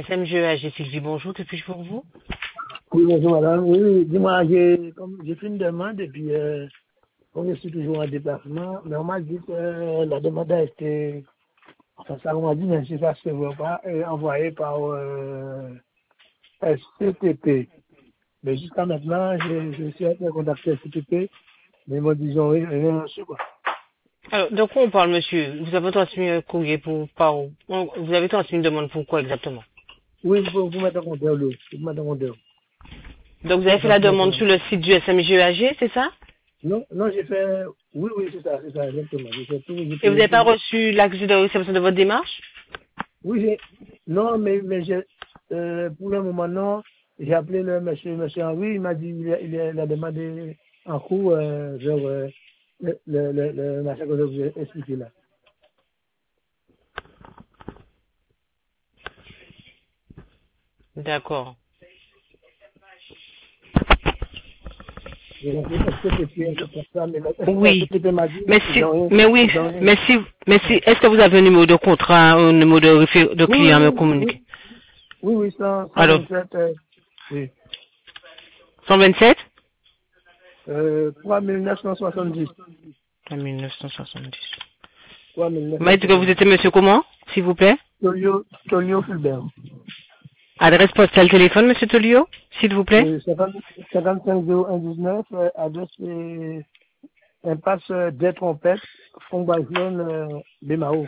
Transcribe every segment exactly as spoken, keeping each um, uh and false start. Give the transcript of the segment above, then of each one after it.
S M G E A G Sylvie, bonjour, que puis-je pour vous? Oui, bonjour madame. Oui, oui, dis-moi, j'ai comme j'ai fait une demande et puis euh, comme je suis toujours en déplacement, mais on m'a dit que euh, la demande a été, enfin ça on m'a dit, mais je ne sais pas si c'est pas, euh, envoyée par euh, S C T P. Mais jusqu'à maintenant, je, je suis en train de contacter S C T P, mais ils m'ont dit qu'ils n'ont rien reçu quoi. Alors, de quoi on parle, monsieur? Vous avez transmis un courrier pour, par, vous avez transmis une demande pour quoi exactement? Oui, vous, vous mettez en compteur, l'eau. Vous mettez en compteur. Donc, vous avez fait la demande sur le site du S M G E A G, c'est ça? Non, non, j'ai fait, oui, oui, c'est ça, c'est ça, exactement. J'ai fait tout, j'ai Et vous payé n'avez pas tout. reçu l'accusé de réception de votre démarche? Oui, j'ai, non, mais, mais j'ai, euh, pour le moment, non. J'ai appelé le monsieur, monsieur Henri, il m'a dit, il a, il a, il a demandé en cours, euh, vers, euh, le, le, le, le machin que je vous ai expliqué là. D'accord. Et donc, est-ce que c'est un peu pour ça, mais Oui. est-ce que tu m'as dit, Mais ils si, ont rien, mais oui, ils ont rien. mais si, mais si, est-ce que vous avez un numéro de contrat, un numéro de, réfé- de Oui, client à me oui, oui, communiquer? oui, oui, cent, Alors, cent vingt-sept, euh, oui, cent vingt-sept? euh, trois mille neuf cent soixante-dix, mille neuf cent soixante-dix. trois mille neuf Vous cent m'avez dit que vous soixante-dix. étiez monsieur comment, s'il vous plaît? Tolio, Tolio Fulbert. Adresse postale téléphone, monsieur Tolio, s'il vous plaît? Oui, cinquante-cinq zéro un dix-neuf, euh, adresse euh, impasse euh, des trompettes, fond Bajon, euh, Bémao.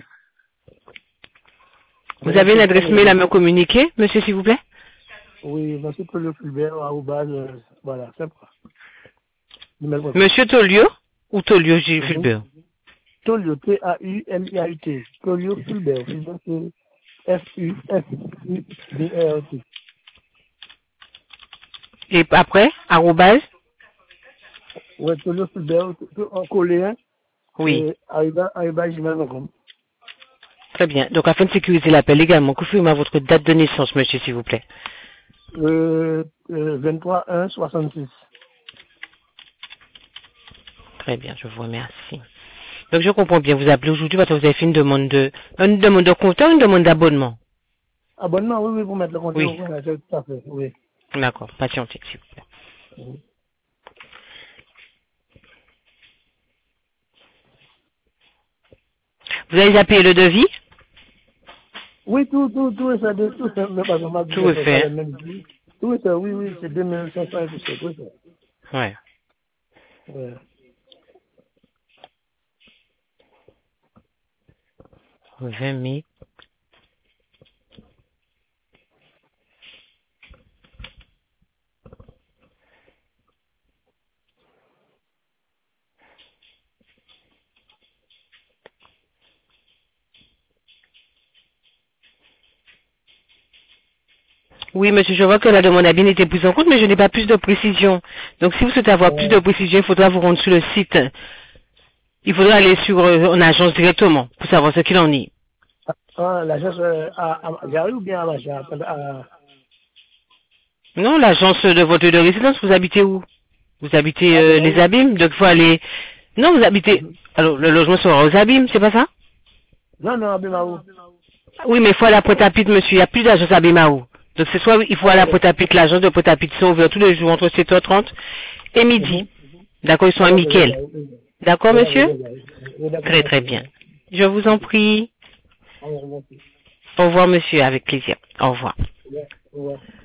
Vous avez une adresse mail à Oui, me communiquer, monsieur, s'il vous plaît? oui, monsieur Tolio Fulbert, arrobase, euh, voilà, c'est quoi. Numéro point com. Monsieur Tolio ou Tolio G. Mhm. Fulbert? Tolio, T A U L I A U T. Tolio Fulbert. Fulbert, c'est F U F U B R T. Et après, arrobase? Ouais, Tolio Fulbert, tout- tout en coléen, Oui. et arroba, arroba gmail point com. Très bien. Donc, afin de sécuriser l'appel également, confirmez votre date de naissance, monsieur, s'il vous plaît. Euh, euh, vingt-trois un soixante-six. Très bien, je vous remercie. Donc, je comprends bien, vous appelez aujourd'hui parce que vous avez fait une demande de, une demande de compte ou une demande d'abonnement? Abonnement, oui, oui, pour mettre le compte, Oui. voilà, c'est tout à fait, oui. D'accord. Patientez, s'il vous plaît. Mhm. Vous avez déjà payé le devis? Oui, tout, tout, tout est ça, de- tout ça, mais pas normal, Tout est c'est pas fait, le hein? même prix. Tout est ça, oui, oui, c'est deux mille cinq cents et tout ça, tout ça. Ouais. Ouais. vingt mille. Oui, monsieur, je vois que la demande a bien été prise en compte, mais je n'ai pas plus de précision. Donc, si vous souhaitez avoir plus Euh, de précision, il faudra vous rendre sur le site. Il faudra aller sur euh, en agence directement pour savoir ce qu'il en est. ah, l'agence, euh, à, à, j'arrive ou bien à machin, à, à, Non, l'agence de votre de résidence, vous habitez où? Vous habitez à euh, les Bémao. Abîmes, donc il faut aller... Non, vous habitez... Mhm. Alors, le logement sera aux Abîmes, c'est pas ça? Non, non, à Bémao. Oui, mais il faut aller à Pointe-à-Pitre, monsieur. Il n'y a plus d'agence à Bémaou. Donc, c'est soit il faut Ah, aller à d'accord. Pointe-à-Pitre, l'agence de Pointe-à-Pitre sont ouverts tous les jours entre sept heures trente et midi. Mhm. D'accord, ils sont Ah, à d'accord, Mickel. d'accord. Oui, D'accord, oui, d'accord, monsieur? d'accord. Oui, d'accord, Très, très merci. bien. Oui. Je vous en Ok. prie. Au revoir, merci. Au revoir, monsieur, avec plaisir. Au revoir. Ouais, au revoir.